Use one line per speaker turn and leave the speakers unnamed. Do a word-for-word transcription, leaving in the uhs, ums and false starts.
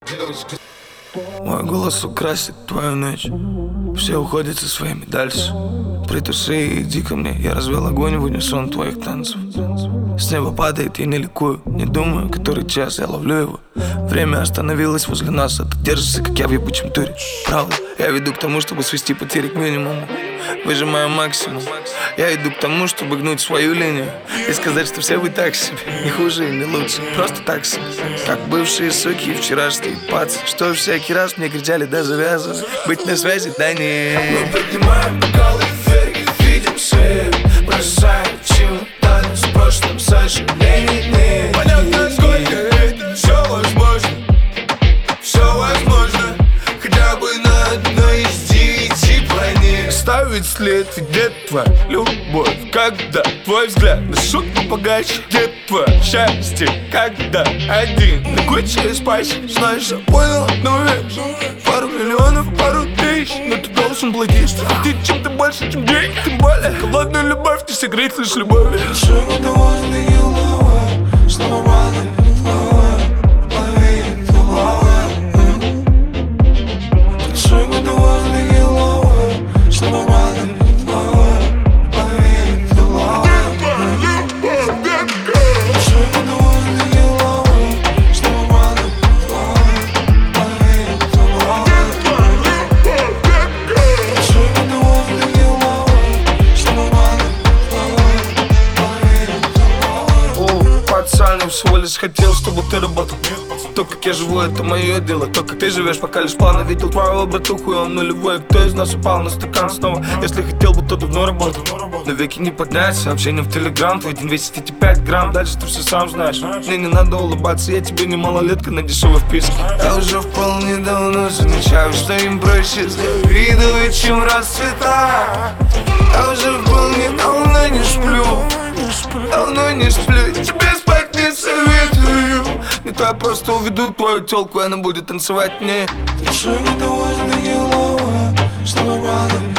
Мой голос украсит твою ночь. Все уходят со своими дальше. Притуши и иди ко мне. Я развел огонь в унисон твоих танцев. С неба падает, я не ликую. Не думаю, который час, я ловлю его. Время остановилось возле нас, а ты держишься, как я в ебучем туре. Правда, я веду к тому, чтобы свести потери к минимуму. Выжимаю максимум. Я иду к тому, чтобы гнуть свою линию и сказать, что все вы так себе. Не хуже и не лучше, просто так себе. Как бывшие суки и вчерашние пацы, что всякий раз мне кричали, да завязывай. Быть на связи, да не.
Мы поднимаем бокалы вверх и видим свет. Бросаем чемоданы с прошлым сожалениями. Понятно, сколько это все возможно. Все возможно, хотя бы на одной из девяти планет. Ставить след, где твоя любовь? Когда твой взгляд на шутку погашет? Где твое счастье? Когда один на куче спать? Знаешь, я понял одну вещь. Пару миллионов, пару тысяч, но ты должен платить, что ты чем-то больше, чем деньги. Тем более холодную любовь не согреть лишь любовью. Всего лишь хотел, чтобы ты работал. То, как я живу, это мое дело. То, как ты живешь, пока лишь плавно видел твоего братуху, и он нулевой. Кто из нас упал на стакан снова? Если хотел бы, то давно работал. На веки не поднять сообщение в телеграм. Твой день весит эти пять грамм. Дальше ты все сам знаешь. Мне не надо улыбаться, я тебе не малолетка на дешевой вписке. Я уже вполне давно замечаю, что им проще завидовать, чем расцветать. Я уже вполне давно не сплю. Давно не сплю, тебе спать не советую. Не то я просто уведу твою тёлку, и она будет танцевать мне.
Ты что, недовольна, не лова, что мы рады?